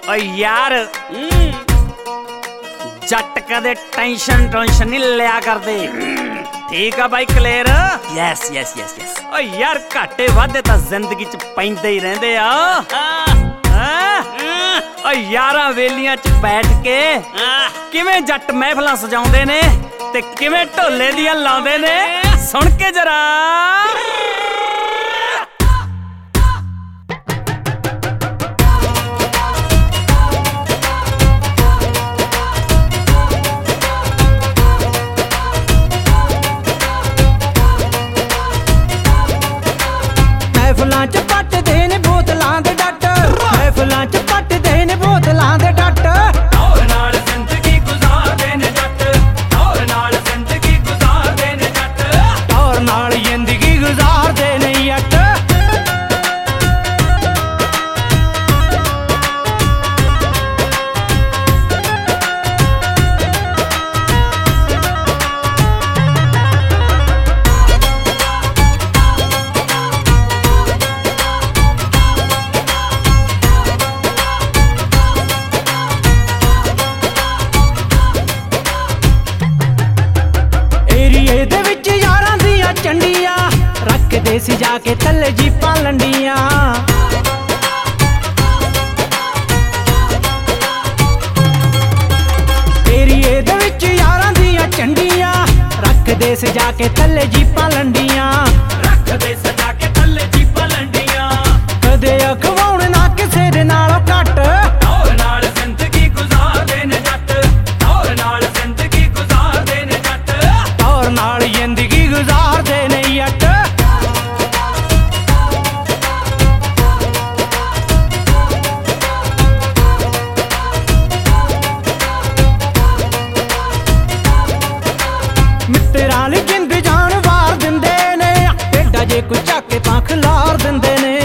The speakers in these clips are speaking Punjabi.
ਓ ਯਾਰ ਜੱਟ ਕਦੇ ਟੈਨਸ਼ਨ ਨਹੀਂ ਲਿਆ ਕਰਦੇ। ਠੀਕ ਆ ਬਾਈ clear? Yes yes yes yes. ਓ ਯਾਰ ਘਾਟੇ ਵਾਧੇ ਤਾਂ ਜ਼ਿੰਦਗੀ ਚ ਪੈਂਦੇ ਹੀ ਰਹਿੰਦੇ ਆ। ਓ ਯਾਰਾਂ ਵੇਲੀਆਂ ਚ ਬੈਠ ਕੇ ਕਿਵੇਂ ਜੱਟ ਮਹਿਫਲਾਂ ਸਜਾਉਂਦੇ ਨੇ ਤੇ ਕਿਵੇਂ ਢੋਲੇ ਦੀਆਂ ਲਾਉਂਦੇ ਨੇ, ਸੁਣ ਕੇ ਜਰਾ। ਮਹਿਫਲਾਂ ਚ ਪੱਟਦੇ ਨੇ ਬੋਤਲਾਂ ਦੇ ਡੱਟ, ਮਹਿਫਲਾਂ ਚ ਪੱਟਦੇ ਨੇ ਬੋਤਲਾਂ ਦੇ ਡੱਟ। ਟੌਰ ਨਾਲ ਜ਼ਿੰਦਗੀ ਗੁਜ਼ਾਰਦੇ ਨੇ ਜੱਟ, ਟੌਰ ਨਾਲ ਜ਼ਿੰਦਗੀ ਗੁਜ਼ਾਰਦੇ ਨੇ ਜੱਟ, ਟੌਰ ਨਾਲ ਜ਼ਿੰਦਗੀ ਗੁਜ਼ਾਰਦੇ ਨੇ ਜੱਟ। ਦੇ ਵਿੱਚ ਯਾਰਾਂ ਦੀਆਂ ਚੰਡੀਆਂ ਰੱਖਦੇ ਸੀ ਜਾ ਕੇ ਥੱਲੇ ਜੀਪਾਂ ਲੰਡੀਆਂ। ਏਰੀਏ ਦੇ ਵਿੱਚ ਯਾਰਾਂ ਦੀਆਂ ਚੰਡੀਆਂ ਰੱਖਦੇ ਸੀ ਜਾ ਕੇ ਥੱਲੇ ਜੀਪਾਂ ਲੰਡੀਆਂ, ਰੱਖਦੇ ਸਜਾ ਕੇ ਥੱਲੇ ਜੀਪਾਂ ਲੰਡੀਆਂ। ਕਦੇ ਅਖਵਾਉਣ ਨਾ ਕਿਸੇ ਦੇ ਨਾਲੋਂ ਘੱਟ, ਟੌਰ ਨਾਲ ਜ਼ਿੰਦਗੀ ਗੁਜ਼ਾਰਦੇ ਨੇ ਜੱਟ, ਟੌਰ ਨਾਲ ਜ਼ਿੰਦਗੀ ਗੁਜ਼ਾਰਦੇ ਨੇ ਜੱਟ, ਟੌਰ ਨਾਲ ਜ਼ਿੰਦਗੀ ਗੁਜ਼ਾਰਦੇ ਨੇ ਜੱਟ। ਮਿੱਤਰਾਂ ਲਈ ਜਿੰਦ ਜਾਨ ਵਾਰ ਦਿੰਦੇ ਨੇ, ਢੇਡਾ ਜੇ ਕੋਈ ਚੱਕ ਕੇ ਤਾਂ ਖਿਲਾਰ ਦਿੰਦੇ ਨੇ।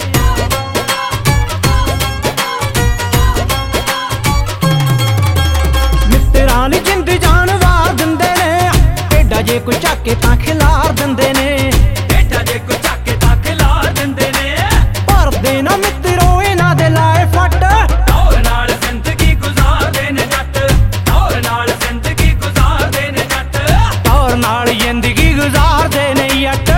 ਮਿੱਤਰਾਂ ਲਈ ਜਿੰਦ ਜਾਨ ਵਾਰ ਦਿੰਦੇ ਨੇ, ਢੇਡਾ ਜੇ ਕੋਈ ਚੱਕ ਕੇ ਤਾਂ ਖਿਲਾਰ ਦਿੰਦੇ ਨੇ। ਢੇਡਾ ਜੇ ਕੋਈ ਚੱਕ ਕੇ ਤਾਂ ਖਿਲਾਰ ਦਿੰਦੇ ਨੇ। ਭਰਦੇ ਨਾ ਮਿੱਤਰੋ ਇਹਨਾਂ ਦੇ ਲਾਏ ਫੱਟ, ਟੌਰ ਨਾਲ ਜ਼ਿੰਦਗੀ ਗੁਜ਼ਾਰਦੇ ਨੇ ਜੱਟ, ਟੌਰ ਨਾਲ ਜ਼ਿੰਦਗੀ ਗੁਜ਼ਾਰਦੇ ਨੇ ਜੱਟ, ਟੌਰ ਨਾਲ ਜ਼ਿੰਦਗੀ ਗੁਜ਼ਾਰਦੇ ਨੇ ਜੱਟ।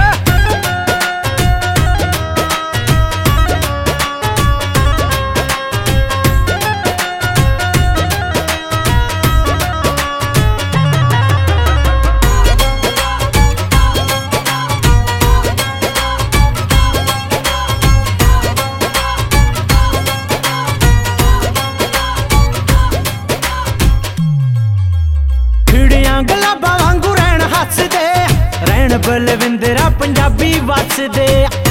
ਖਿੜਿਆਂ ਗੁਲਾਬਾਂ ਵਾਂਗੂ ਰਹਿਣ ਹੱਸਦੇ, ਰਹਿਣ ਬਲਵਿੰਦਰਾ ਪੰਜਾਬੀ ਵੱਸਦੇ।